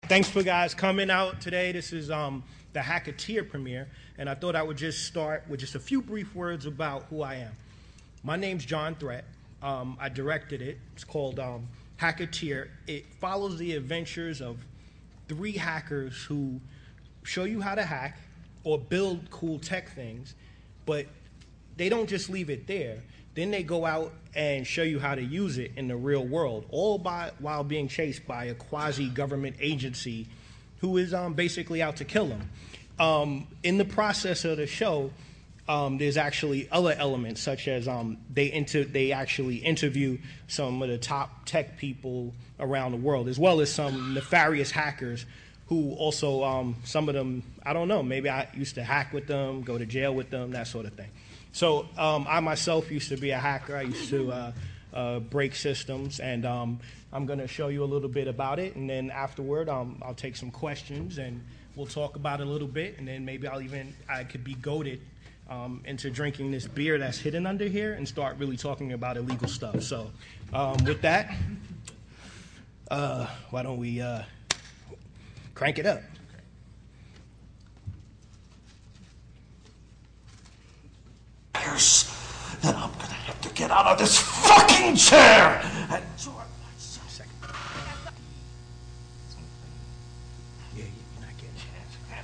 Thanks for guys coming out today. This is the Hacketeer premiere, and I thought I would just start with just a few brief words about who I am. My name's John Threat. I directed it. It's called Hacketeer. It follows the adventures of 3 hackers who show you how to hack or build cool tech things, but they don't just leave it there. Then they go out and show you how to use it in the real world, all while being chased by a quasi-government agency who is basically out to kill them. In the process of the show, there's actually other elements, such as they actually interview some of the top tech people around the world, as well as some nefarious hackers who also, some of them, I don't know, maybe I used to hack with them, go to jail with them, that sort of thing. So I myself used to be a hacker. I used to break systems, and I'm going to show you a little bit about it, and then afterward I'll take some questions, and we'll talk about it a little bit, and then maybe I could be goaded into drinking this beer that's hidden under here and start really talking about illegal stuff. So with that, why don't we crank it up? Then I'm gonna have to get out of this fucking chair and enjoy myself. Second. Yeah, you're not getting it.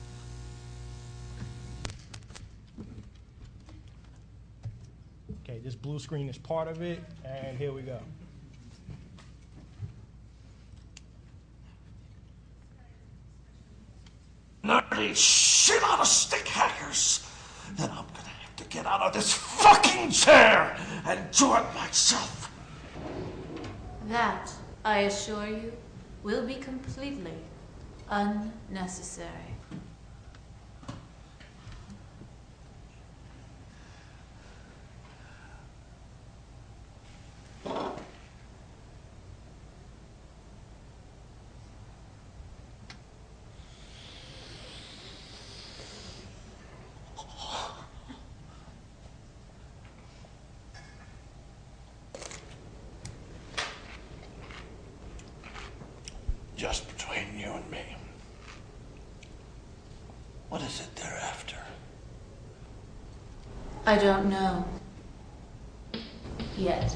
Okay, this blue screen is part of it, and here we go. Nerdy shit on a stick hackers. Then I'm gonna have to get out of this fucking chair and enjoy myself. That, I assure you, will be completely unnecessary. Just between you and me. What is it they're after? I don't know. Yet.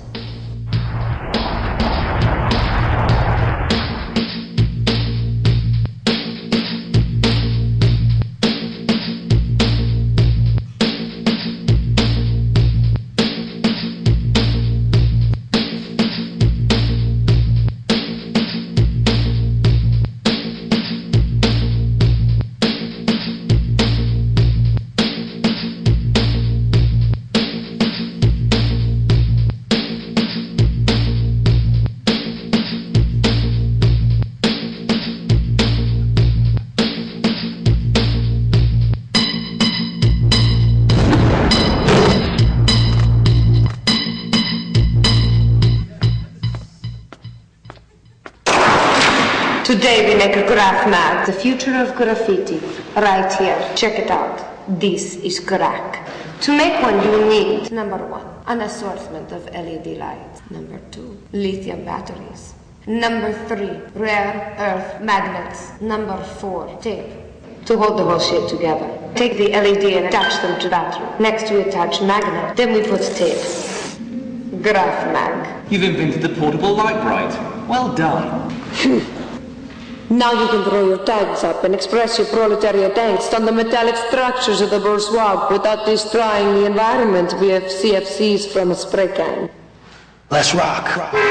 Today we make a graph mag, the future of graffiti. Right here, check it out. This is crack. To make one you need, number 1, an assortment of LED lights. Number 2, lithium batteries. Number 3, rare earth magnets. Number 4, tape. To hold the whole shit together. Take the LED and attach them to battery. Next we attach magnet, then we put tape. Graph mag. You've invented the portable light bright. Well done. Now you can throw your tags up and express your proletariat angst on the metallic structures of the bourgeois without destroying the environment via CFCs from a spray can. Let's rock.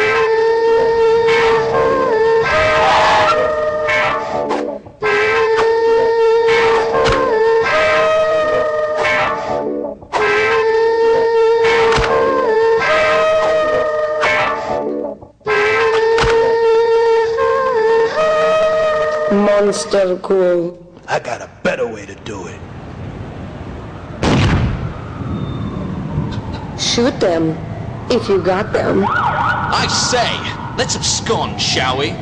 Monster cool. I got a better way to do it. Shoot them, if you got them. I say, let's abscond, shall we?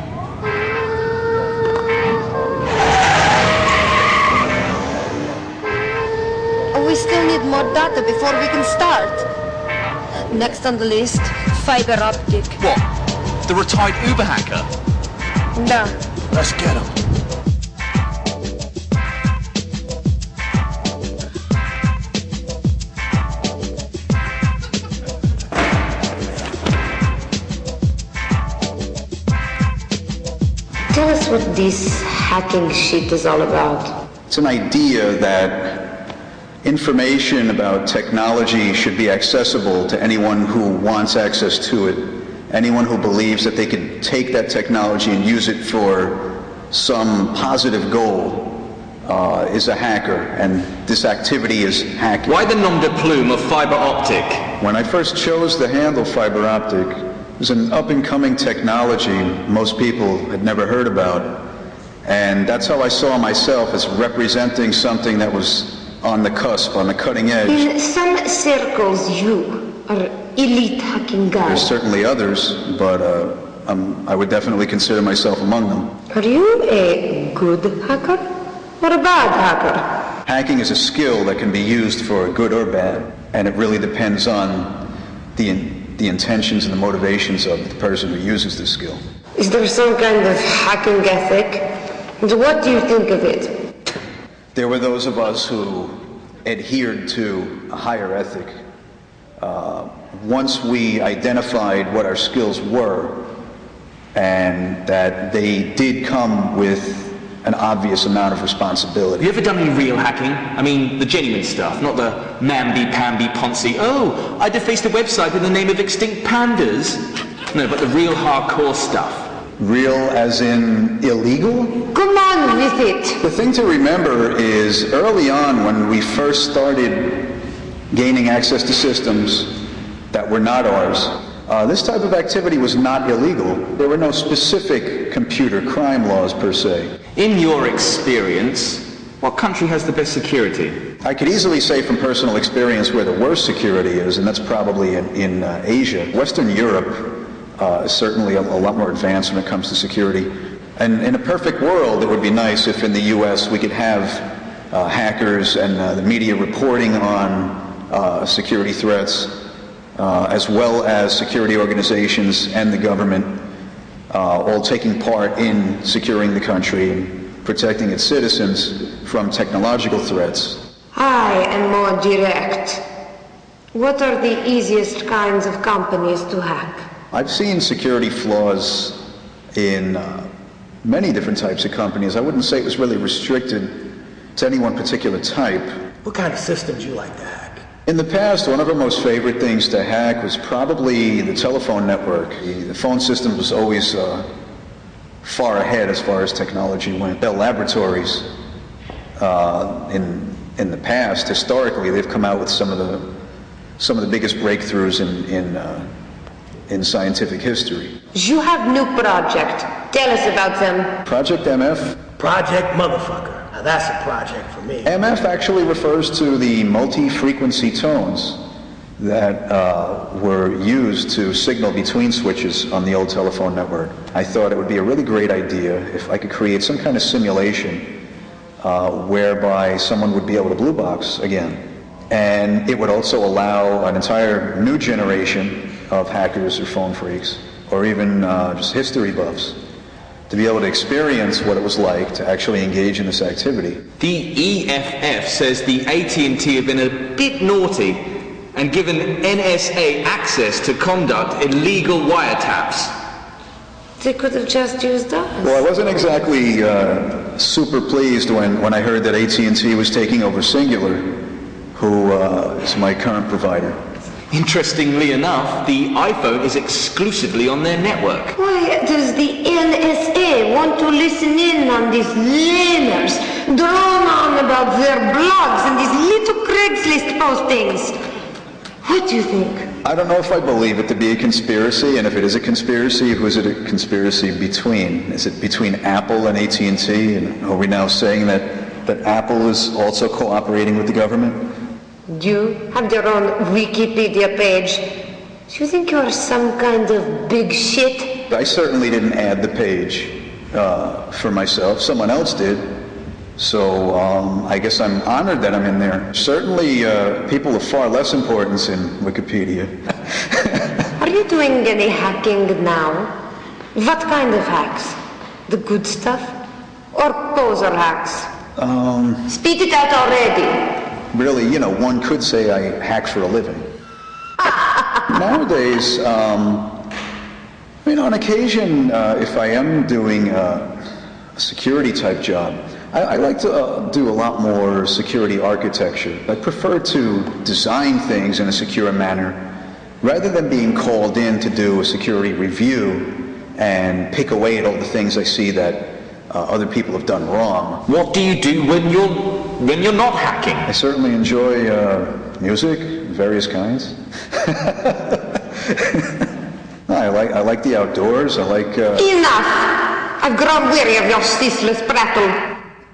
We still need more data before we can start. Next on the list, fiber optic. What? The retired Uber hacker? Да, Let's get him. Tell us what this hacking shit is all about. It's an idea that information about technology should be accessible to anyone who wants access to it. Anyone who believes that they can take that technology and use it for some positive goal is a hacker, and this activity is hacking. Why the nom de plume of fiber optic? When I first chose the handle fiber optic, it was an up-and-coming technology most people had never heard about, and that's how I saw myself, as representing something that was on the cusp, on the cutting edge. In some circles, you are elite hacking guy. There's certainly others, but I would definitely consider myself among them. Are you a good hacker or a bad hacker? Hacking is a skill that can be used for good or bad, and it really depends on the intentions and the motivations of the person who uses the skill. Is there some kind of hacking ethic? And what do you think of it? There were those of us who adhered to a higher ethic. Once we identified what our skills were, and that they did come with an obvious amount of responsibility. Have you ever done any real hacking? I mean, the genuine stuff, not the mamby-pamby poncy, oh, I defaced a website in the name of extinct pandas. No, but the real hardcore stuff. Real as in illegal? Come on with it. The thing to remember is early on, when we first started gaining access to systems that were not ours, this type of activity was not illegal. There were no specific computer crime laws per se. In your experience, what country has the best security? I could easily say from personal experience where the worst security is, and that's probably in Asia. Western Europe is certainly a lot more advanced when it comes to security. And in a perfect world, it would be nice if in the U.S. we could have hackers and the media reporting on security threats, as well as security organizations and the government all taking part in securing the country and protecting its citizens from technological threats. I am more direct. What are the easiest kinds of companies to hack? I've seen security flaws in many different types of companies. I wouldn't say it was really restricted to any one particular type. What kind of systems you like to hack? In the past, one of our most favorite things to hack was probably the telephone network. The phone system was always far ahead as far as technology went. Bell Laboratories, in the past, historically, they've come out with some of the biggest breakthroughs in scientific history. You have new project. Tell us about them. Project MF? Project Motherfucker. Now that's a project for me. MF actually refers to the multi-frequency tones that were used to signal between switches on the old telephone network. I thought it would be a really great idea if I could create some kind of simulation whereby someone would be able to blue box again. And it would also allow an entire new generation of hackers or phone freaks, or even just history buffs, to be able to experience what it was like to actually engage in this activity. The EFF says the AT&T have been a bit naughty and given NSA access to conduct illegal wiretaps. They could have just used us. Well, I wasn't exactly super pleased when I heard that AT&T was taking over Singular, who is my current provider. Interestingly enough, the iPhone is exclusively on their network. Why does the NSA want to listen in on these lamers, drone on about their blogs and these little Craigslist postings? What do you think? I don't know if I believe it to be a conspiracy, and if it is a conspiracy, who is it a conspiracy between? Is it between Apple and AT&T? And are we now saying that Apple is also cooperating with the government? You have your own Wikipedia page. Do you think you're some kind of big shit? I certainly didn't add the page for myself. Someone else did. So I guess I'm honored that I'm in there. Certainly people of far less importance in Wikipedia. Are you doing any hacking now? What kind of hacks? The good stuff? Or poser hacks? Spit it out already. Really, one could say I hack for a living. Nowadays, on occasion, if I am doing a security type job, I like to do a lot more security architecture. I prefer to design things in a secure manner rather than being called in to do a security review and pick away at all the things I see that other people have done wrong. What do you do when you're not hacking? I certainly enjoy music, various kinds. I like the outdoors. I like. Enough! I've grown weary of your ceaseless prattle.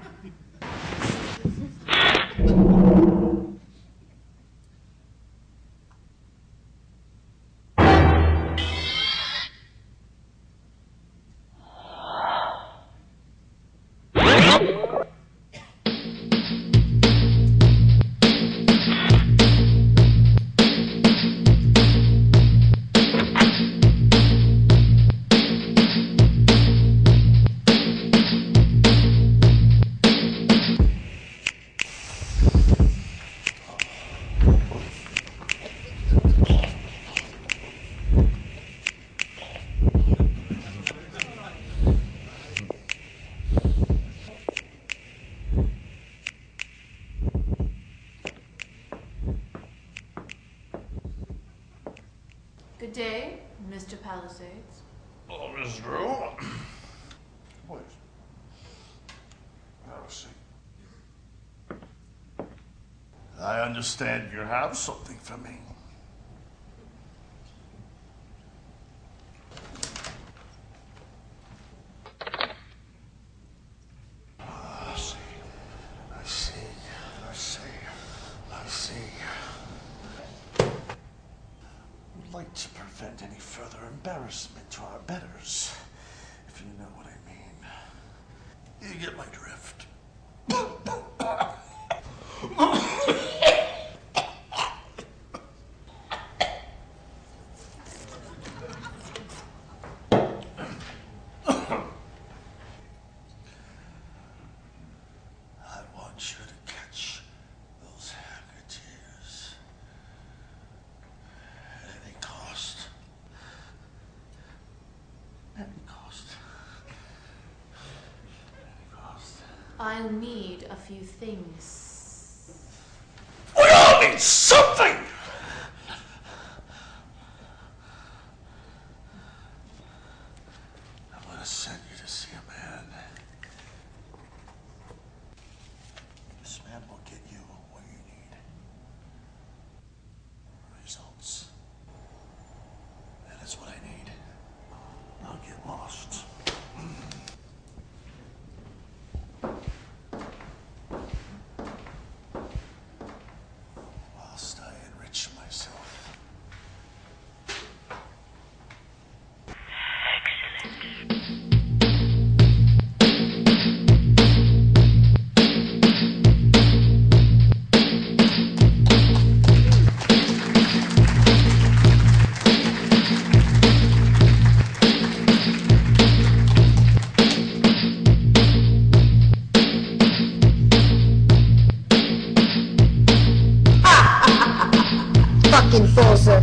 Good day, Mr. Palisades. Oh, Miss Drew. Please. Have a seat. I understand you have something for me. Like to prevent any further embarrassment to our betters, if you know what I mean. You get my drift. I want you to catch those hacketeers. At any cost. At any cost. At any cost. I'll need a few things. We all need something! I'm gonna send you to see a man. This man will get you what you need. Results. That is what I need. I'll get lost. Whilst I enrich myself. Fucking poser.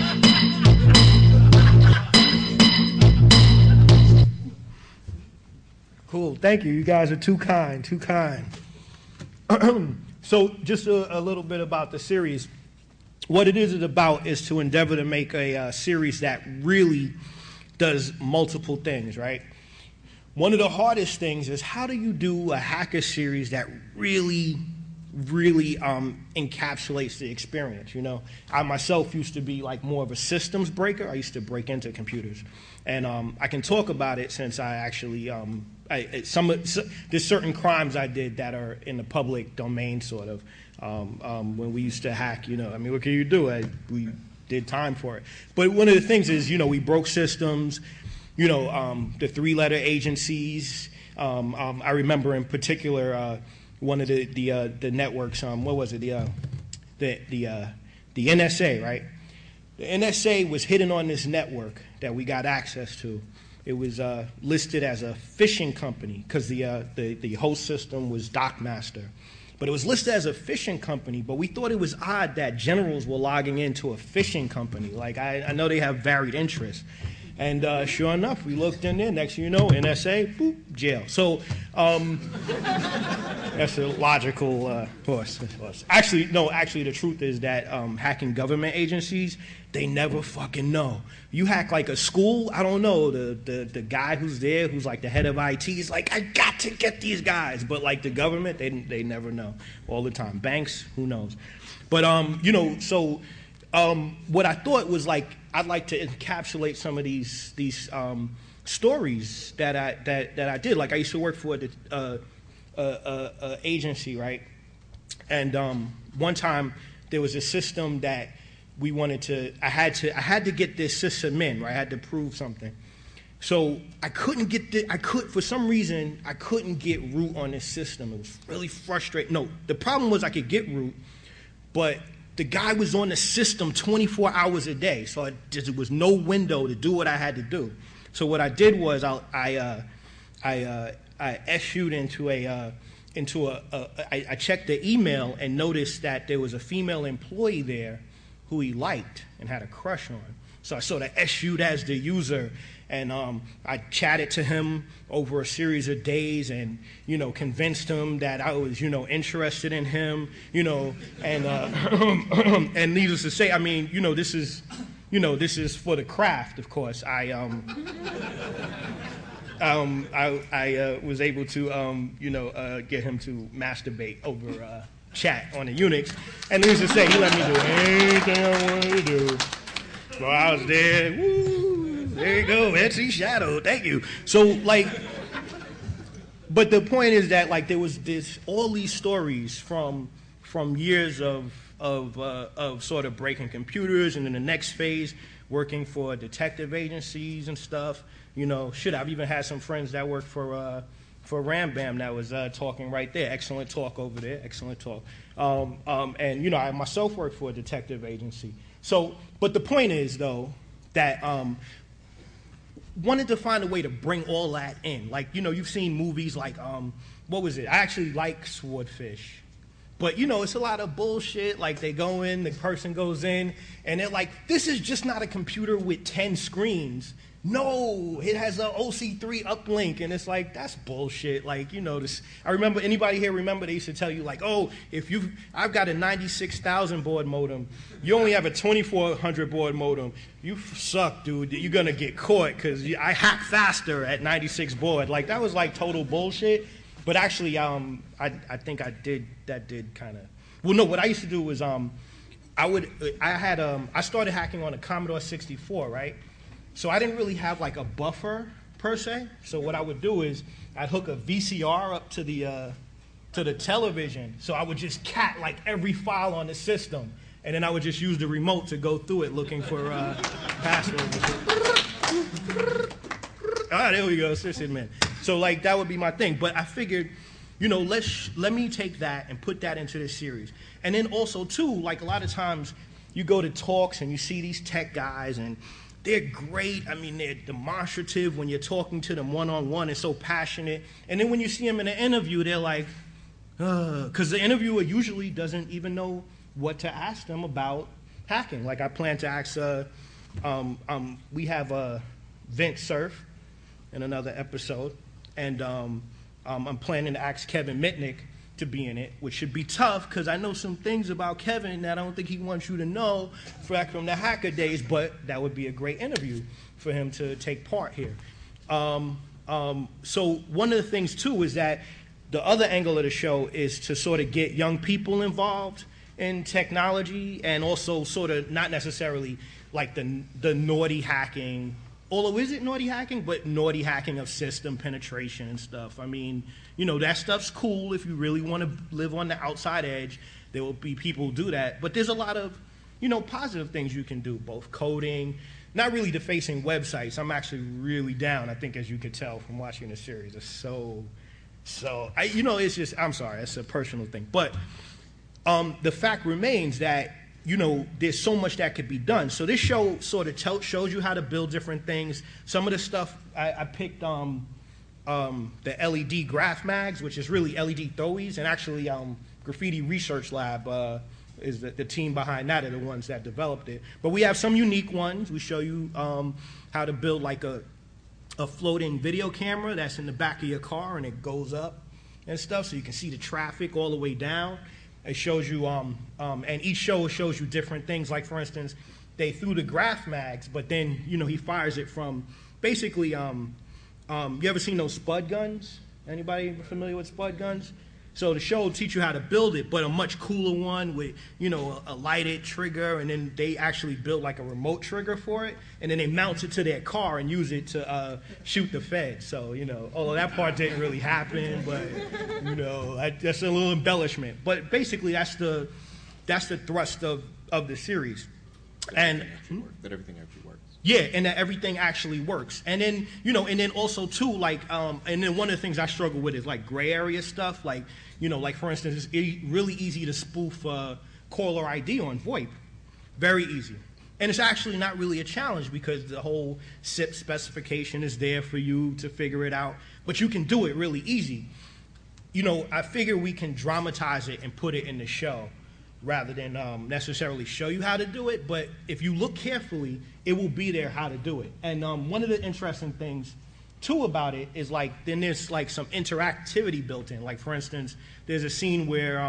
Cool. Thank you. You guys are too kind. Too kind. So just a little bit about the series. What it is about is to endeavor to make a series that really does multiple things, right? One of the hardest things is how do you do a hacker series that really encapsulates the experience, you know? I myself used to be like more of a systems breaker. I used to break into computers. And I can talk about it since I actually, there's certain crimes I did that are in the public domain, sort of. When we used to hack, you know, I mean, what can you do? We did time for it. But one of the things is, you know, we broke systems, you know, the three-letter agencies. I remember in particular one of the networks. What was it? The NSA, right? The NSA was hidden on this network that we got access to, it was listed as a fishing company because the host system was Dockmaster. But it was listed as a fishing company, but we thought it was odd that generals were logging into a fishing company. Like, I know they have varied interests. And sure enough, we looked in there. Next thing you know, NSA, boop, jail. So that's a logical course. Actually, the truth is that hacking government agencies, they never fucking know. You hack like a school, I don't know, the guy who's there, who's like the head of IT, is like, I got to get these guys. But like the government, they never know all the time. Banks, who knows? But, what I thought was like, I'd like to encapsulate some of these stories that I did. Like I used to work for the agency, right? And one time there was a system that we wanted to. I had to get this system in, right? I had to prove something. So I couldn't get for some reason I couldn't get root on this system. It was really frustrating. No, the problem was I could get root, but the guy was on the system 24 hours a day, so there was no window to do what I had to do. So what I did was I issued I checked the email and noticed that there was a female employee there who he liked and had a crush on. So I sort of issued as the user, and I chatted to him over a series of days and, convinced him that I was, interested in him, and and needless to say, I mean, this is for the craft, of course. I was able to, get him to masturbate over chat on the Unix, and needless to say, he let me do anything I wanted to do. So I was there, woo, there you go, Etsy Shadow, thank you. So, like, but the point is that, like, there was all these stories from years of sort of breaking computers, and then the next phase, working for detective agencies and stuff. I've even had some friends that work for Rambam that was talking right there. Excellent talk over there, excellent talk. And, I myself work for a detective agency. So, but the point is, though, that wanted to find a way to bring all that in. Like, you've seen movies like, what was it? I actually like Swordfish. But, it's a lot of bullshit. Like, they go in, the person goes in, and they're like, this is just not a computer with 10 screens. No, it has an OC3 uplink, and it's like, that's bullshit. Like, this. I remember, anybody here remember they used to tell you, like, oh, I've got a 96,000 baud modem, you only have a 2400 baud modem, you suck, dude, you're gonna get caught, because I hack faster at 96 baud. Like, that was like total bullshit. But actually, I think I did kind of, well, no, what I used to do was, I started hacking on a Commodore 64, right? So I didn't really have like a buffer per se. So what I would do is I'd hook a VCR up to the television. So I would just cat like every file on the system, and then I would just use the remote to go through it looking for passwords. There we go, System Man. So like that would be my thing. But I figured, let me take that and put that into this series. And then also too, like a lot of times you go to talks and you see these tech guys and they're great. I mean, they're demonstrative when you're talking to them one-on-one and so passionate. And then when you see them in an interview, they're like, because the interviewer usually doesn't even know what to ask them about hacking. Like I plan to ask, we have Vint Cerf in another episode, and I'm planning to ask Kevin Mitnick to be in it, which should be tough because I know some things about Kevin that I don't think he wants you to know from the hacker days, but that would be a great interview for him to take part here. So one of the things too is that the other angle of the show is to sort of get young people involved in technology, and also sort of not necessarily like the naughty hacking, although is it naughty hacking, but naughty hacking of system penetration and stuff. I mean, that stuff's cool if you really want to live on the outside edge. There will be people who do that. But there's a lot of, positive things you can do, both coding, not really defacing websites. I'm actually really down, I think, as you could tell from watching the series. It's so, it's just, I'm sorry, it's a personal thing. But the fact remains that you know, there's so much that could be done. So this show sort of shows you how to build different things. Some of the stuff I picked the LED graph mags, which is really LED throwies, and actually Graffiti Research Lab is the team behind that are the ones that developed it. But we have some unique ones. We show you how to build like a floating video camera that's in the back of your car and it goes up and stuff, so you can see the traffic all the way down. It shows you, and each show shows you different things. Like, for instance, they threw the graph mags, but then, you know, he fires it from, basically, you ever seen those spud guns? Anybody familiar with spud guns? So the show will teach you how to build it, but a much cooler one with, you know, a lighted trigger, and then they actually build like a remote trigger for it, and then they mount it to their car and use it to shoot the feds. So, you know, although that part didn't really happen, but, you know, that's a little embellishment. But basically, that's the thrust of the series. And that everything actually works. Yeah, and that everything actually works. And then, you know, and then also too, like, and then one of the things I struggle with is like gray area stuff. Like, you know, like for instance, it's really easy to spoof caller ID on VoIP. Very easy. And it's actually not really a challenge because the whole SIP specification is there for you to figure it out. But you can do it really easy. You know, I figure we can dramatize it and put it in the show rather than necessarily show you how to do it. But if you look carefully, it will be there how to do it. And one of the interesting things, too, about it is, like, then there's, like, some interactivity built in. Like, for instance, there's a scene where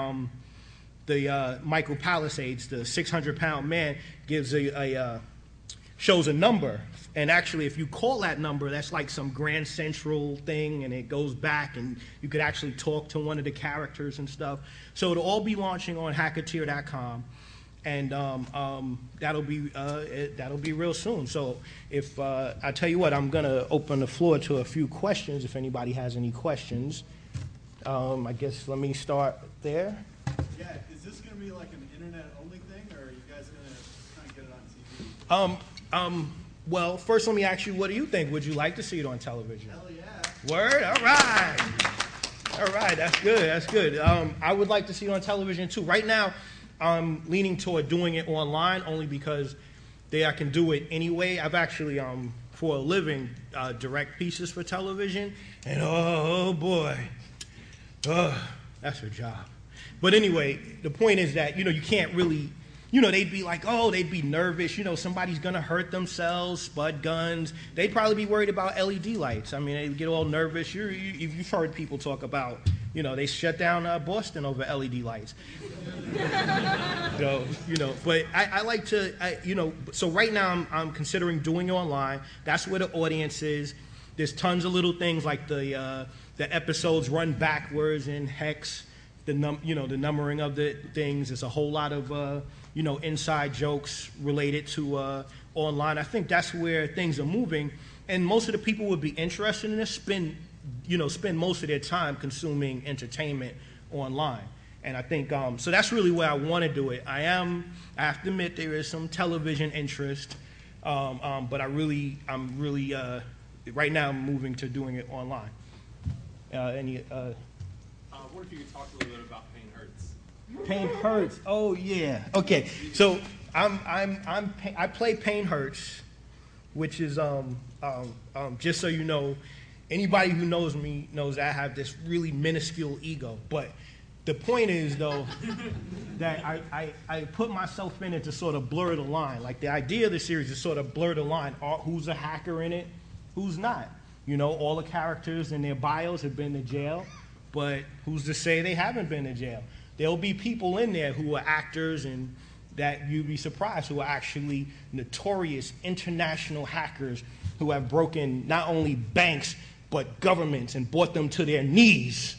the Michael Palisades, the 600-pound man, gives shows a number. And actually, if you call that number, that's like some Grand Central thing, and it goes back, and you could actually talk to one of the characters and stuff. So it'll all be launching on Hacketeer.com, and that'll be real soon. So if I tell you what, I'm gonna open the floor to a few questions. If anybody has any questions, I guess let me start there. Yeah, is this gonna be like an internet-only thing, or are you guys gonna kind of get it on TV? Well, first let me ask you, what do you think? Would you like to see it on television? Hell yeah. Word? All right. All right, that's good, that's good. I would like to see it on television too. Right now, I'm leaning toward doing it online only because I can do it anyway. I've actually, for a living, direct pieces for television, and oh boy, that's a job. But anyway, the point is that, you know, you can't really, you know, they'd be like, oh, they'd be nervous, you know, somebody's gonna hurt themselves, spud guns. They'd probably be worried about LED lights. I mean, they'd get all nervous. You've heard people talk about, you know, they shut down Boston over LED lights. So, you know, but I like to, you know, so right now I'm considering doing it online. That's where the audience is. There's tons of little things like the episodes run backwards in hex, the numbering of the things. There's a whole lot of, you know, inside jokes related to online. I think that's where things are moving, and most of the people would be interested in this spend most of their time consuming entertainment online. And I think so that's really where I want to do it. I have to admit there is some television interest, but I'm really right now I'm moving to doing it online. What if you could talk a little bit about Pain Hurts? Pain Hurts. Oh yeah. Okay. So I play Pain Hurts, which is just so you know, anybody who knows me knows I have this really minuscule ego. But the point is though that I put myself in it to sort of blur the line. Like the idea of the series is sort of blur the line. Who's a hacker in it? Who's not? You know, all the characters in their bios have been to jail, but who's to say they haven't been to jail? There'll be people in there who are actors and that you'd be surprised who are actually notorious international hackers who have broken not only banks but governments and brought them to their knees.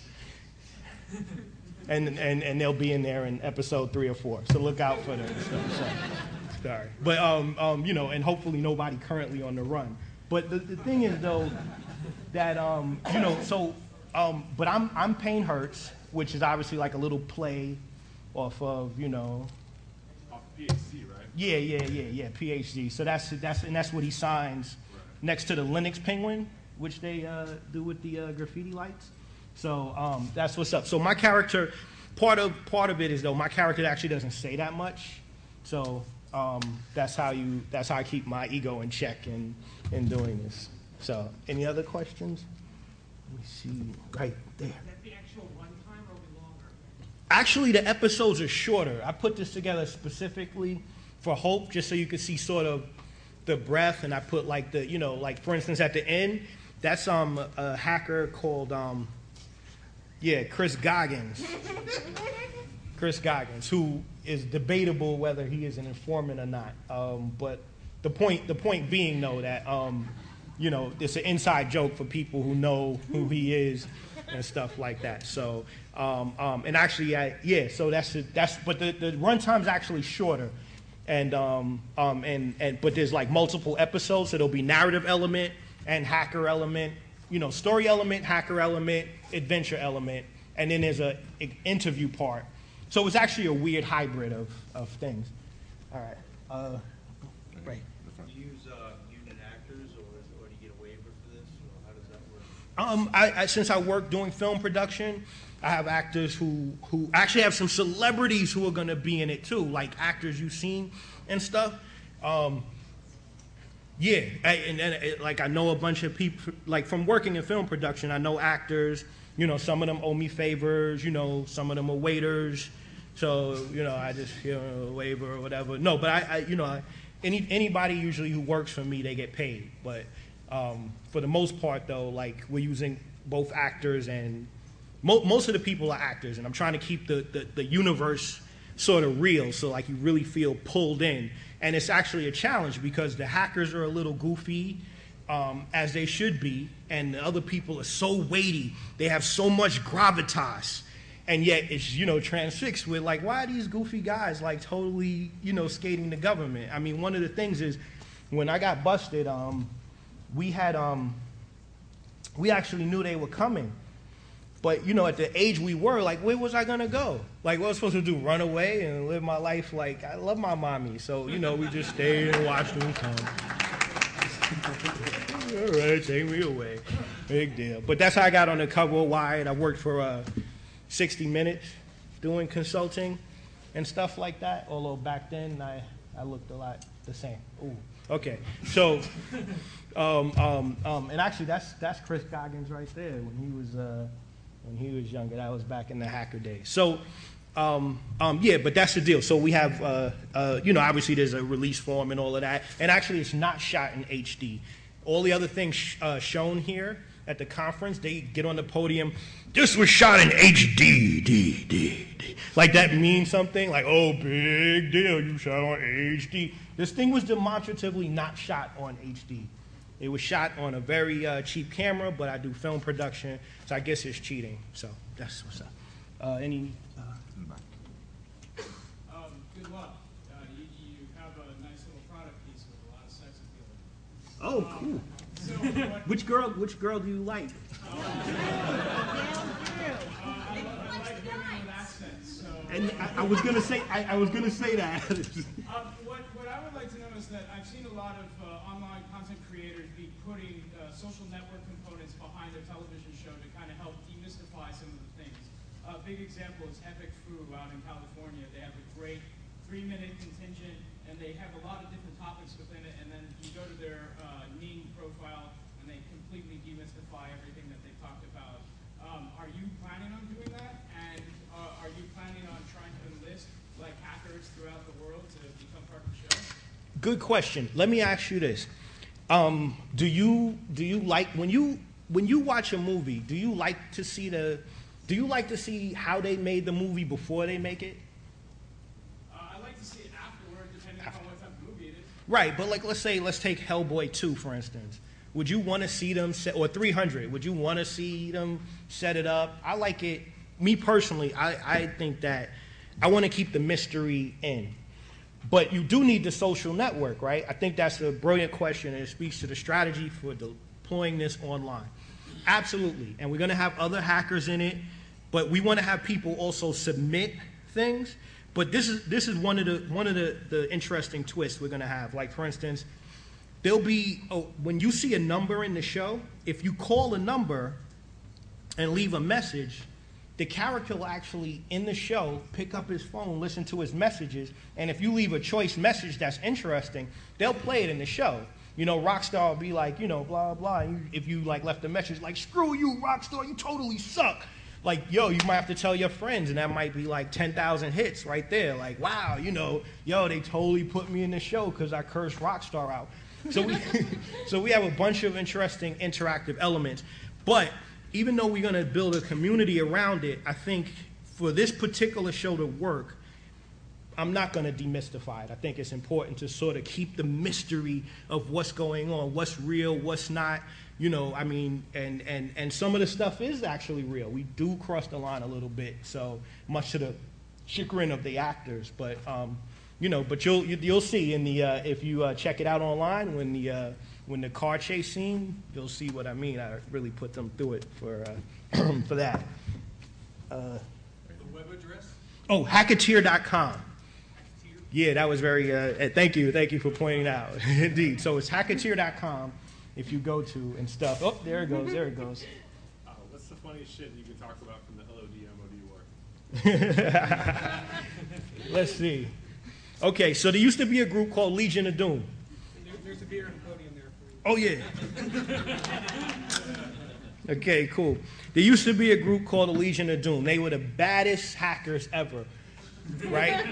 And they'll be in there in episode 3 or 4. So look out for them. Sorry. But, you know, and hopefully nobody currently on the run. But the thing is, though, that, you know, so, but I'm Pain Hurts, which is obviously like a little play off of, you know. Off PhD, right? Yeah, PhD. So that's what he signs next to the Linux Penguin, which they do with the graffiti lights. So that's what's up. So my character, part of it is, though, my character actually doesn't say that much. So that's how I keep my ego in check in doing this. So any other questions? Let me see right there. Is that the actual runtime or will it be longer? Actually, the episodes are shorter. I put this together specifically for Hope, just so you could see sort of the breadth, and I put like the, like for instance at the end, that's a hacker called Chris Goggins. Chris Goggins, who is debatable whether he is an informant or not. But the point being though that it's an inside joke for people who know who he is and stuff like that. So and actually so that's but the runtime's actually shorter. And but there's like multiple episodes, so there'll be narrative element and hacker element, story element, hacker element, adventure element, and then there's a interview part. So it's actually a weird hybrid of things. All right. Right. Do you use union actors, or do you get a waiver for this, or how does that work? Since I work doing film production, I have actors who actually have some celebrities who are going to be in it too, like actors you've seen and stuff. I know a bunch of people, like from working in film production, I know actors, some of them owe me favors, some of them are waiters. So, I just, a waiver or whatever. No, but anybody usually who works for me, they get paid. But for the most part though, like we're using both actors and most of the people are actors, and I'm trying to keep the universe sort of real, so like you really feel pulled in. And it's actually a challenge because the hackers are a little goofy, as they should be, and the other people are so weighty. They have so much gravitas, and yet it's transfixed with like, why are these goofy guys like totally skating the government? I mean, one of the things is when I got busted, we actually knew they were coming. But, at the age we were, like, where was I going to go? Like, what was I supposed to do, run away and live my life? Like, I love my mommy. So, we just stayed and watched them come. All right, take me away. Big deal. But that's how I got on the cover of Wired. I worked for 60 Minutes doing consulting and stuff like that. Although back then, I looked a lot the same. Ooh, okay. So, and actually, that's Chris Goggins right there when he was younger. That was back in the hacker days. So, but that's the deal. So we have, obviously there's a release form and all of that. And actually, it's not shot in HD. All the other things shown here at the conference, they get on the podium. This was shot in HD. Like that means something. Like, oh, big deal, you shot on HD. This thing was demonstratively not shot on HD. It was shot on a very cheap camera, but I do film production, so I guess it's cheating. So that's what's up. Good luck. You have a nice little product piece with a lot of sex appeal. Oh, cool. So which girl do you like? I like women with accents. So. And I was gonna say that. What I would like to know is that I've seen a lot of online content creators be putting social network components behind their television show to kind of help demystify some of the things. A big example is Epic Foo out in California. They have a great 3-minute contingent, and they have a lot of different topics within it, and then you go to their Ning profile, and they completely demystify everything that they talked about. Are you planning on doing that? And are you planning on trying to enlist like hackers throughout the world to become part of the show? Good question. Let me ask you this: do you like when you watch a movie? Do you like to see how they made the movie before they make it? I like to see it afterward, depending on what type of movie it is. Right, but like let's take Hellboy 2 for instance. Would you want to see them or 300? Would you want to see them set it up? I like it. Me personally, I think that I want to keep the mystery in. But you do need the social network, right? I think that's a brilliant question, and it speaks to the strategy for deploying this online. Absolutely. And we're going to have other hackers in it, but we want to have people also submit things. But this is one of the interesting twists we're going to have. Like, for instance, there'll be, when you see a number in the show, if you call a number and leave a message, the character will actually, in the show, pick up his phone, listen to his messages, and if you leave a choice message that's interesting, they'll play it in the show. You know, Rockstar will be like, you know, blah, blah. And if you, like, left a message like, screw you, Rockstar, you totally suck. Like, yo, you might have to tell your friends, and that might be like 10,000 hits right there. Like, wow, you know, yo, they totally put me in the show because I cursed Rockstar out. So we have a bunch of interesting interactive elements. But even though we're going to build a community around it, I think for this particular show to work, I'm not going to demystify it. I think it's important to sort of keep the mystery of what's going on, what's real, what's not. You know, I mean, and some of the stuff is actually real. We do cross the line a little bit, so much to the chagrin of the actors. But you know, but you'll see in the if you check it out online when the car chase scene, you'll see what I mean. I really put them through it for for that. The web address? Oh, Hacketeer.com. Yeah, that was very. Thank you for pointing out. Indeed. So it's Hacketeer.com. If you go to and stuff. Oh, there it goes. There it goes. What's the funniest shit you can talk about from the LOD MOD war? Let's see. Okay, so there used to be a group called Legion of Doom. There's a beer on the podium there for you. Oh, yeah. Okay, cool. There used to be a group called the Legion of Doom. They were the baddest hackers ever, right?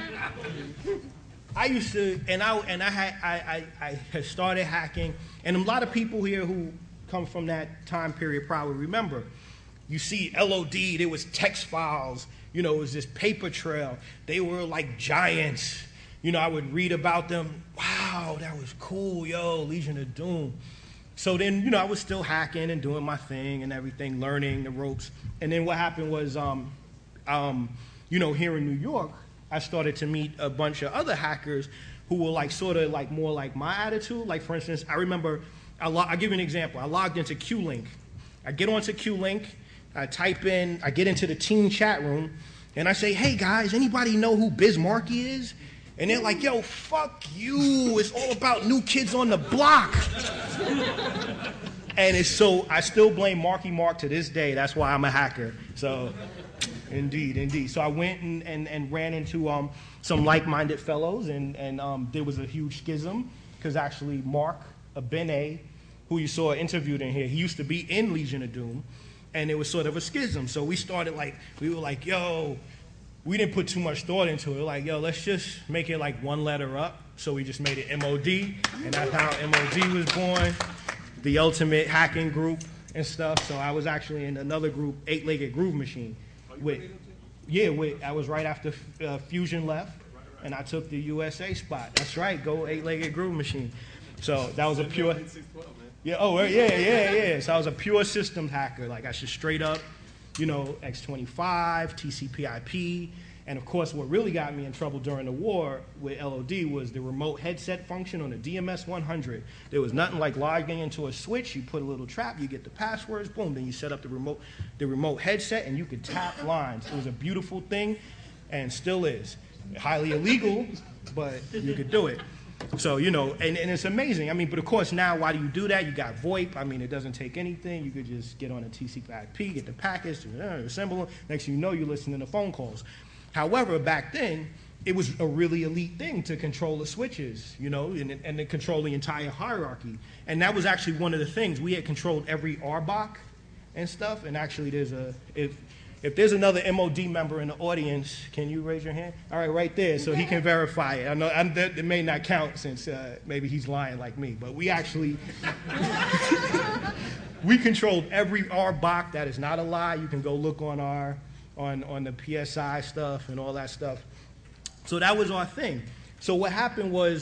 I used to, and I had started hacking, and a lot of people here who come from that time period probably remember. You see LOD, there was text files, you know, it was this paper trail. They were like giants. You know, I would read about them. Wow, that was cool, yo, Legion of Doom. So then, you know, I was still hacking and doing my thing and everything, learning the ropes. And then what happened was, you know, here in New York, I started to meet a bunch of other hackers who were like sort of like more like my attitude. Like, for instance, I remember, I'll give you an example. I logged into Q-Link. I get onto Q-Link, I type in, I get into the team chat room, and I say, hey guys, anybody know who Biz Markie is? And they're like, yo, fuck you. It's all about New Kids on the Block. And it's so, I still blame Marky Mark to this day. That's why I'm a hacker. So, indeed. So I went and ran into some like-minded fellows, and there was a huge schism, because actually Mark Abene, who you saw interviewed in here, he used to be in Legion of Doom, and it was sort of a schism. So we started we were like, yo, we didn't put too much thought into it. Like, yo, let's just make it like one letter up. So we just made it MOD, and that's how MOD was born, the ultimate hacking group and stuff. So I was actually in another group, 8-Legged Groove Machine. I was right after Fusion left, and I took the USA spot. That's right, go 8-Legged Groove Machine. So that was a pure... Yeah. So I was a pure systems hacker. Like, I should straight up, you know, X25, TCP/IP, and of course what really got me in trouble during the war with LOD was the remote headset function on the DMS 100. There was nothing like logging into a switch. You put a little trap, you get the passwords, boom, then you set up the remote headset, and you could tap lines. It was a beautiful thing, and still is. Highly illegal, but you could do it. So, you know, and it's amazing. I mean, but of course now, why do you do that? You got VoIP. I mean, it doesn't take anything. You could just get on a TCP/IP, get the packets, assemble them. Next thing you know, you're listening to phone calls. However, back then, it was a really elite thing to control the switches, you know, and to control the entire hierarchy. And that was actually one of the things. We had controlled every RBOC and stuff, and actually there's if there's another MOD member in the audience, can you raise your hand? All right, right there, so he can verify it. I know it may not count since maybe he's lying like me, but we actually, we controlled every RBOC. That is not a lie. You can go look on on the PSI stuff and all that stuff. So that was our thing. So what happened was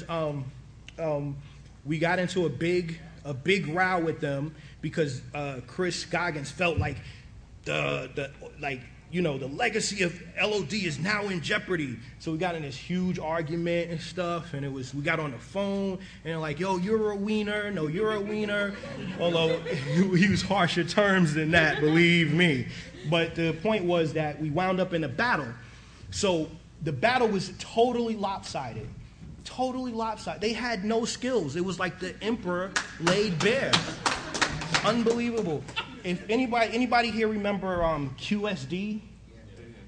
we got into a big row with them because Chris Goggins felt like the legacy of LOD is now in jeopardy. So we got in this huge argument and stuff, and we got on the phone, and they're like, yo, you're a wiener. No, you're a wiener. Although he used harsher terms than that, believe me. But the point was that we wound up in a battle. So the battle was totally lopsided. Totally lopsided. They had no skills. It was like the emperor laid bare. Unbelievable. If anybody here remember QSD?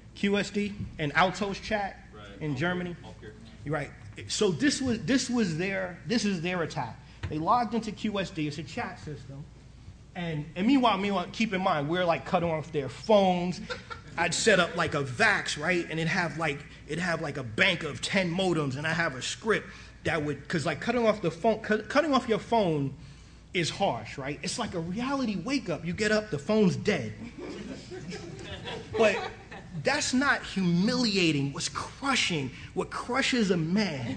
QSD and Altos chat in Germany. You're right. So this is their attack. They logged into QSD. It's a chat system. And meanwhile, keep in mind, we're like cutting off their phones. I'd set up like a VAX, right? And it'd have like a bank of 10 modems, and I have a script that would, because like cutting off your phone is harsh, right? It's like a reality wake up. You get up, the phone's dead. But that's not humiliating. What crushes a man,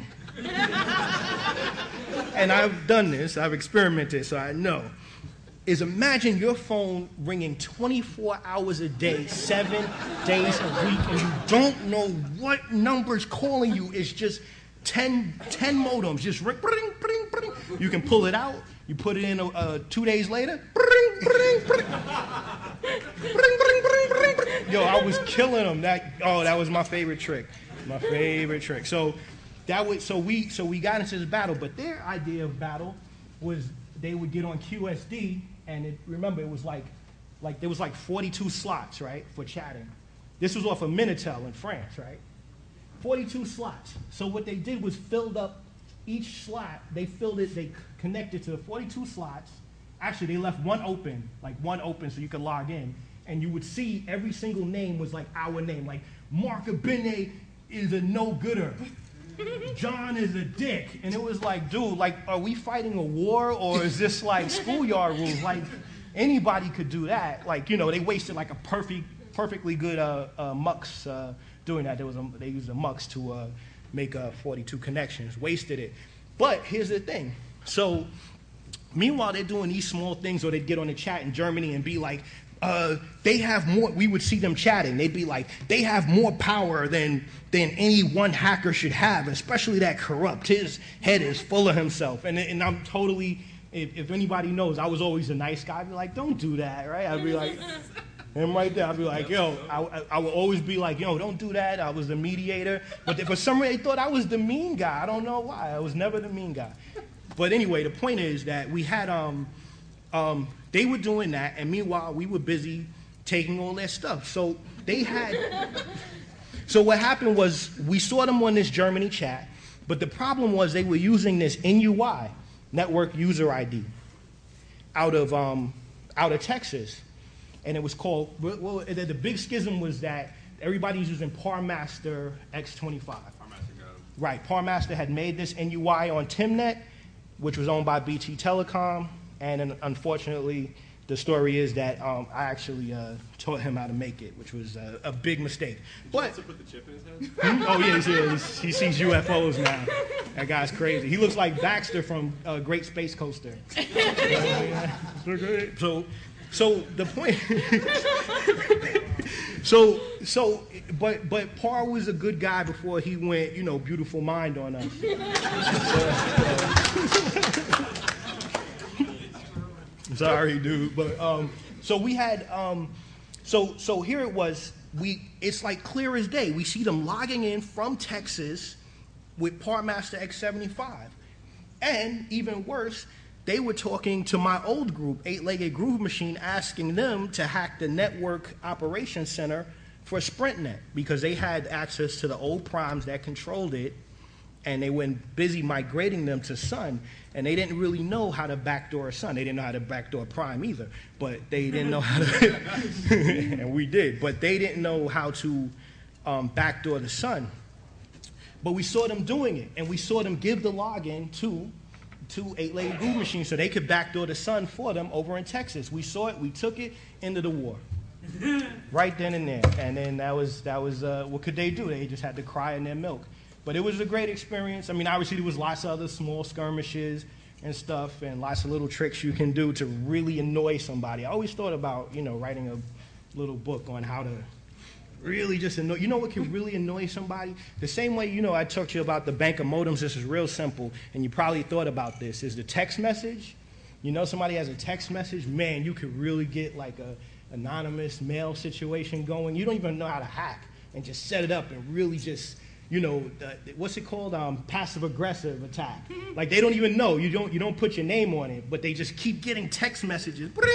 and I've done this, I've experimented, so I know, is imagine your phone ringing 24 hours a day, 7 days a week, and you don't know what number's calling you. It's just 10 modems, just ring, bring, bring, bring. You can pull it out, you put it in 2 days later, bring, bring, bring. Bring, bring, bring, bring, bring. Yo, I was killing them. That was my favorite trick. My favorite trick. So we got into this battle, but their idea of battle was they would get on QSD, and remember it was like there was like 42 slots, right, for chatting. This was off of Minitel in France, right? 42 slots. So what they did was filled up each slot. They connected to the 42 slots. Actually, they left one open so you could log in, and you would see every single name was like our name. Like Mark Abene is a no-gooder. John is a dick. And it was like, dude, like, are we fighting a war, or is this like schoolyard rules? Like, anybody could do that. Like, they wasted like a perfectly good mux doing that. They used a mux to make 42 connections. Wasted it. But here's the thing. So meanwhile, they're doing these small things, or they'd get on the chat in Germany and be like, they have more. We would see them chatting. They'd be like, they have more power than any one hacker should have, especially that corrupt. His head is full of himself. And I'm totally, if anybody knows, I was always a nice guy. I'd be like, don't do that, right? I'd be like, him right there. I'd be like, yo, I would always be like, yo, don't do that. I was the mediator. But for some reason, they thought I was the mean guy. I don't know why. I was never the mean guy. But anyway, the point is that we had, they were doing that, and meanwhile, we were busy taking all their stuff. So what happened was, we saw them on this Germany chat, but the problem was they were using this NUI, Network User ID, out of Texas. And it was called, the big schism was that everybody's using ParMaster X25. Right, ParMaster had made this NUI on Timnet, which was owned by BT Telecom, and unfortunately, the story is that I actually taught him how to make it, which was a big mistake. But you also put the chip in his head? Oh yeah, he sees UFOs now. That guy's crazy. He looks like Baxter from Great Space Coaster. So the point. But Par was a good guy before he went, beautiful mind on us. Sorry, dude. But so we had so here it was. It's like clear as day. We see them logging in from Texas with ParMaster X75, and even worse, they were talking to my old group, Eight-Legged Groove Machine, asking them to hack the network operations center for SprintNet because they had access to the old primes that controlled it, and they were busy migrating them to Sun, and they didn't really know how to backdoor Sun. They didn't know how to backdoor Prime either, but they didn't know how to, and we did, but they didn't know how to backdoor the Sun. But we saw them doing it, and we saw them give the login to Eight-Legged Groove Machine so they could backdoor the Sun for them over in Texas. We saw it, we took it, into the war. Right then and there. And then that was what could they do? They just had to cry in their milk. But it was a great experience. I mean, obviously there was lots of other small skirmishes and stuff and lots of little tricks you can do to really annoy somebody. I always thought about, writing a little book on how to really just annoy. You know what can really annoy somebody? The same way, I talked to you about the bank of modems. This is real simple, and you probably thought about this, is the text message. Somebody has a text message, man, you could really get like a anonymous mail situation going. You don't even know how to hack and just set it up and really just, what's it called? Passive-aggressive attack. Like they don't even know. You don't put your name on it, but they just keep getting text messages. Bring, bring.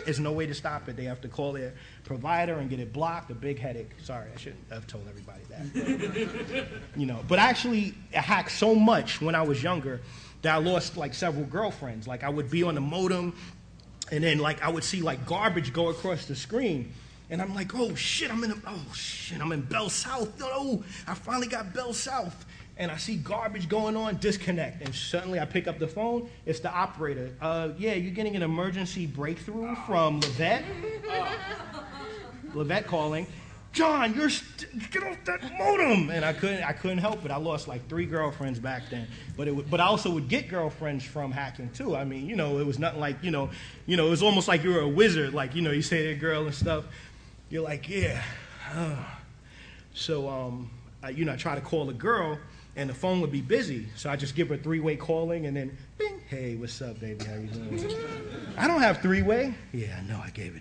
There's no way to stop it. They have to call their provider and get it blocked. A big headache. Sorry, I shouldn't have told everybody that. You know, but actually, I hacked so much when I was younger that I lost like several girlfriends. Like I would be on the modem, and then like I would see like garbage go across the screen. And I'm like, oh shit, I'm in Bell South. No, I finally got Bell South. And I see garbage going on, disconnect. And suddenly I pick up the phone, it's the operator. Yeah, you're getting an emergency breakthrough from Levette. Levette calling. John, get off that modem. And I couldn't help it. I lost like 3 girlfriends back then. But I also would get girlfriends from hacking too. I mean, you know, it was nothing like, you know, it was almost like you were a wizard. Like, you know, you say to a girl and stuff. You're like, yeah. So, you know, I try to call a girl, and the phone would be busy. So I just give her 3-way calling, and then, bing, hey, what's up, baby? How you doing? I don't have 3-way. Yeah, I know, I gave it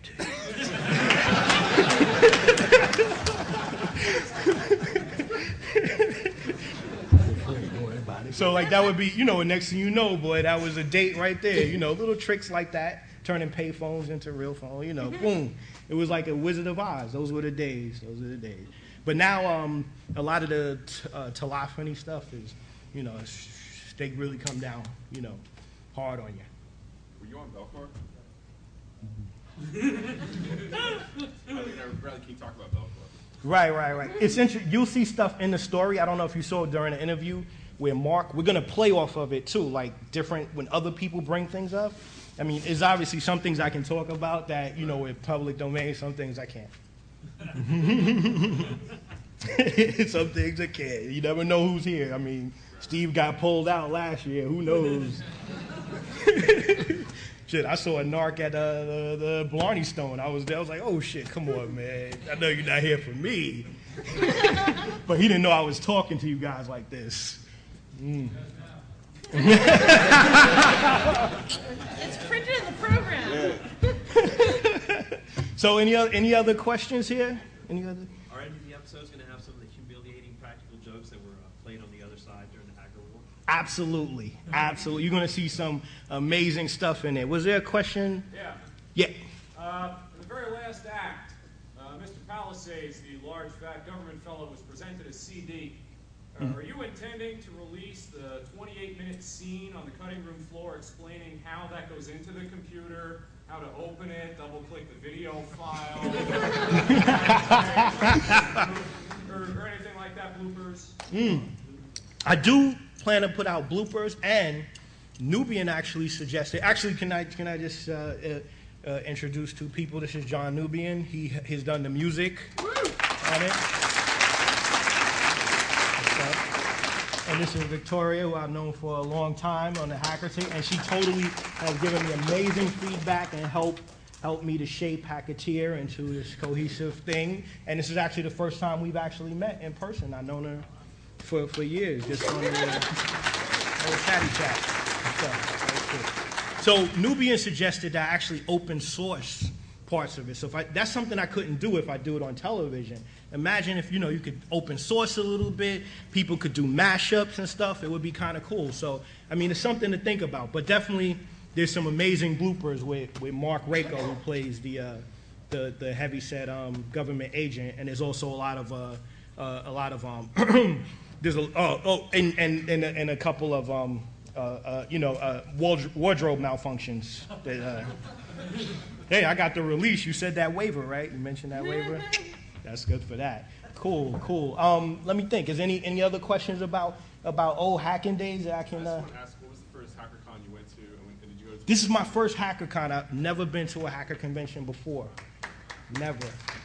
to you. So, like, that would be, you know, next thing you know, boy, that was a date right there. You know, little tricks like that, turning pay phones into real phones, you know, boom. It was like a Wizard of Oz. Those were the days. But now a lot of the telephony stuff is, you know, they really come down, you know, hard on you. Were you on Belcourt? I really keep talking about Belcourt. Right. It's interesting. You'll see stuff in the story. I don't know if you saw it during the interview where Mark, we're going to play off of it too, like different, when other people bring things up. I mean, there's obviously some things I can talk about that, you know, in public domain, some things I can't. Some things I can't. You never know who's here. I mean, Steve got pulled out last year. Who knows? Shit, I saw a narc at the Blarney Stone. I was there. I was like, oh, shit, come on, man. I know you're not here for me. But he didn't know I was talking to you guys like this. It's printed in the program. Yeah. So any other questions here? Any other? Are any of the episodes going to have some of the humiliating practical jokes that were played on the other side during the hacker war? Absolutely. You're going to see some amazing stuff in there. Was there a question? Yeah. Yeah. In the very last act, Mr. Palisades, the large fat government fellow, was presented a CD. Are you intending to release the 28-minute scene on the cutting room floor explaining how that goes into the computer, how to open it, double-click the video file, or anything like that, bloopers? I do plan to put out bloopers, and Nubian actually suggested. Actually, can I just introduce 2 people? This is John Nubian. He's done the music on it. And this is Victoria, who I've known for a long time on the hacker team, and she totally has given me amazing feedback and helped me to shape Hacketeer into this cohesive thing. And this is actually the first time we've actually met in person. I've known her for years, just on the chatty chat stuff. So Nubian suggested that I actually open source parts of it. So that's something I couldn't do if I do it on television. Imagine if, you know, you could open source a little bit, people could do mashups and stuff, it would be kind of cool. So, I mean, it's something to think about, but definitely there's some amazing bloopers with Mark Rako, who plays the heavyset government agent, and there's also a lot of there's and a couple of wardrobe malfunctions that hey, I got the release. You said that waiver, right? You mentioned that waiver. That's good for that. Cool. Let me think. Is any other questions about old hacking days that I can? I just want to ask, what was the first HackerCon you went to, and did you go to? This is my first HackerCon. I've never been to a hacker convention before. Never.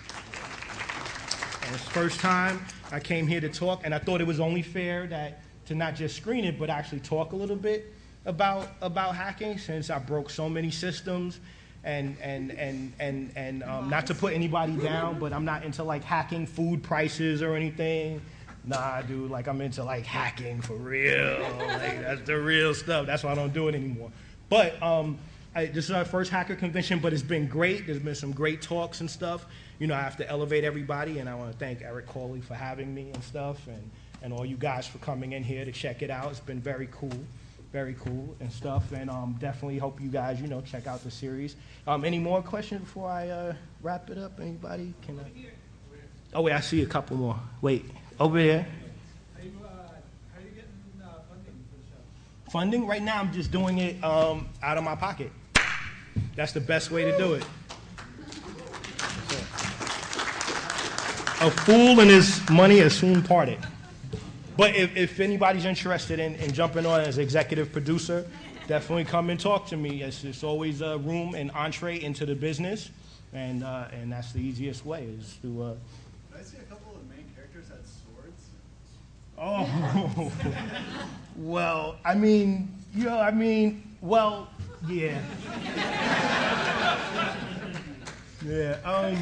And it's the first time I came here to talk, and I thought it was only fair to not just screen it, but actually talk a little bit about hacking, since I broke so many systems. And not to put anybody down, but I'm not into like hacking food prices or anything. Nah, dude, like I'm into like hacking for real. Like that's the real stuff. That's why I don't do it anymore. But this is our first hacker convention, but it's been great. There's been some great talks and stuff. You know, I have to elevate everybody, and I want to thank Eric Cawley for having me and stuff, and all you guys for coming in here to check it out. It's been very cool. very cool and stuff. And definitely hope you guys, check out the series. Any more questions before I wrap it up? Anybody? Oh, wait, I see a couple more. Wait, over there. How are you getting funding for the show? Funding? Right now, I'm just doing it out of my pocket. That's the best way to do it. A fool and his money is soon parted. But if anybody's interested in jumping on as executive producer, definitely come and talk to me. It's always a room and entree into the business, and that's the easiest way is to. Did I see a couple of the main characters had swords? Oh, well, well, yeah. Yeah.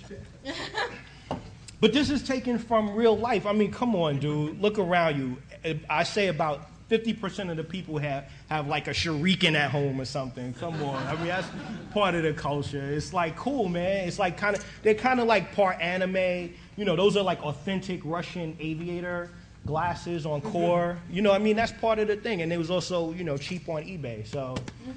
But this is taken from real life. I mean, come on, dude. Look around you. I say about 50% of the people have like a shuriken at home or something. Come on. I mean, that's part of the culture. It's like cool, man. It's like they're kind of like part anime. Those are like authentic Russian aviator glasses on core. I mean, that's part of the thing. And it was also, cheap on eBay. So,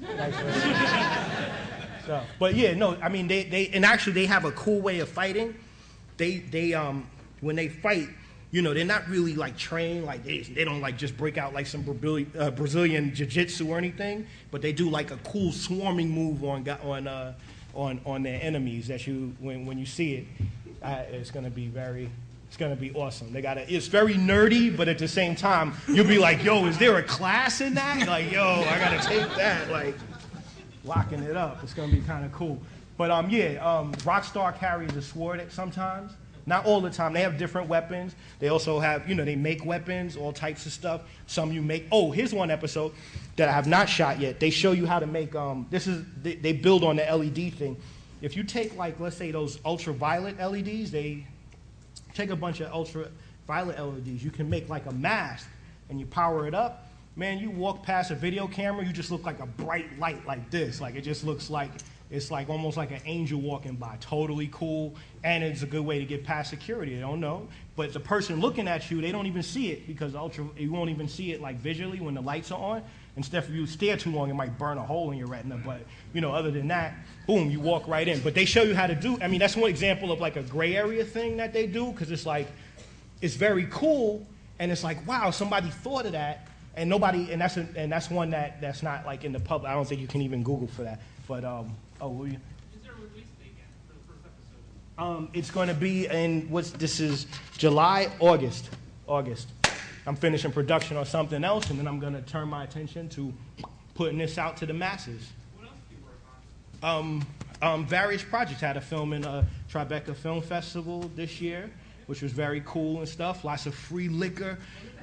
but yeah, no, I mean, they have a cool way of fighting. They when they fight, they're not really like trained, like they don't like just break out like some Brazilian jiu-jitsu or anything, but they do like a cool swarming move on their enemies that when you see it, it's gonna be awesome. It's very nerdy, but at the same time, you'll be like, yo, is there a class in that? Like, yo, I gotta take that, like locking it up. It's gonna be kind of cool. But Rockstar carries a sword sometimes. Not all the time. They have different weapons. They also have, they make weapons, all types of stuff. Some you make. Oh, here's one episode that I have not shot yet. They show you how to make, they build on the LED thing. If you take, like, let's say those ultraviolet LEDs, they take a bunch of ultraviolet LEDs. You can make, like, a mask, and you power it up. Man, you walk past a video camera, you just look like a bright light like this. Like, it just looks like... It's like almost like an angel walking by. Totally cool, and it's a good way to get past security. They don't know, but the person looking at you, they don't even see it because you won't even see it like visually when the lights are on. Instead, if you stare too long, it might burn a hole in your retina. But other than that, boom, you walk right in. But they show you how to do. I mean, that's one example of like a gray area thing that they do because it's like it's very cool, and it's like wow, somebody thought of that, and nobody, and that's one that's not like in the public. I don't think you can even Google for that, but will you? Is there a release date yet for the first episode? It's going to be this is July, August. I'm finishing production on something else, and then I'm going to turn my attention to putting this out to the masses. What else do you work on? Various projects. I had a film in Tribeca Film Festival this year, which was very cool and stuff. Lots of free liquor.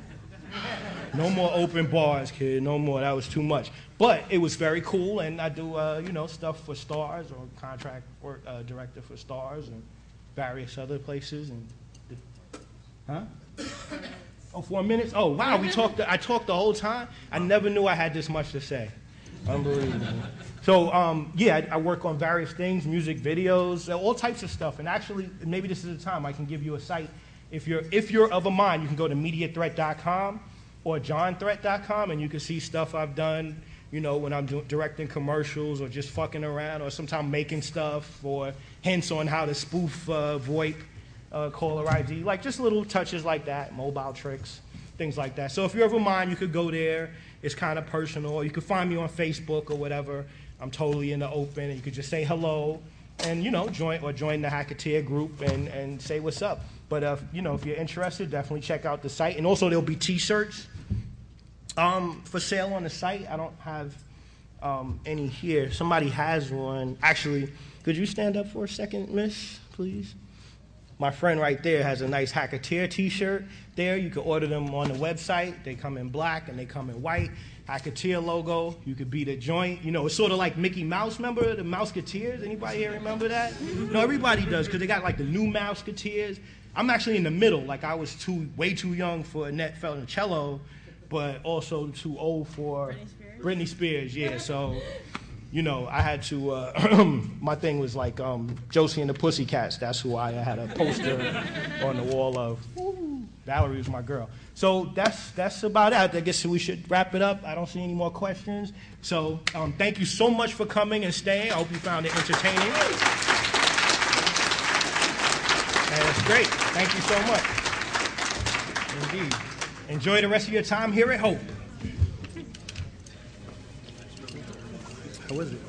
No more open bars, kid. No more. That was too much. But it was very cool, and I do, stuff for Stars or contract work director for Stars and various other places. And 4 minutes? Oh, wow. I talked the whole time. I never knew I had this much to say. Unbelievable. So, I work on various things, music videos, all types of stuff. And actually, maybe this is the time I can give you a site. If you're of a mind, you can go to MediaThreat.com or JohnThreat.com, and you can see stuff I've done, when I'm directing commercials or just fucking around or sometimes making stuff or hints on how to spoof VoIP caller ID, like just little touches like that, mobile tricks, things like that. So if you're of a mind, you could go there. It's kind of personal. Or you can find me on Facebook or whatever. I'm totally in the open, and you could just say hello and, join the Hacketeer group and say what's up. But, if you're interested, definitely check out the site. And also there'll be T-shirts for sale on the site. I don't have any here. Somebody has one. Actually, could you stand up for a second, miss, please? My friend right there has a nice Hacketeer T-shirt there. You can order them on the website. They come in black and they come in white. Hacketeer logo. You could be the joint. It's sort of like Mickey Mouse. Remember the Mouseketeers? Anybody here remember that? No, everybody does because they got like the new Mouseketeers. I'm actually in the middle. Like I was way too young for Annette Funicello, but also too old for Britney Spears. Yeah, so I had to. My thing was like Josie and the Pussycats. That's who I had a poster on the wall of. Ooh. Valerie was my girl. So that's about it. I guess we should wrap it up. I don't see any more questions. So thank you so much for coming and staying. I hope you found it entertaining. And it's great. Thank you so much. Indeed. Enjoy the rest of your time here at Hope. How was it?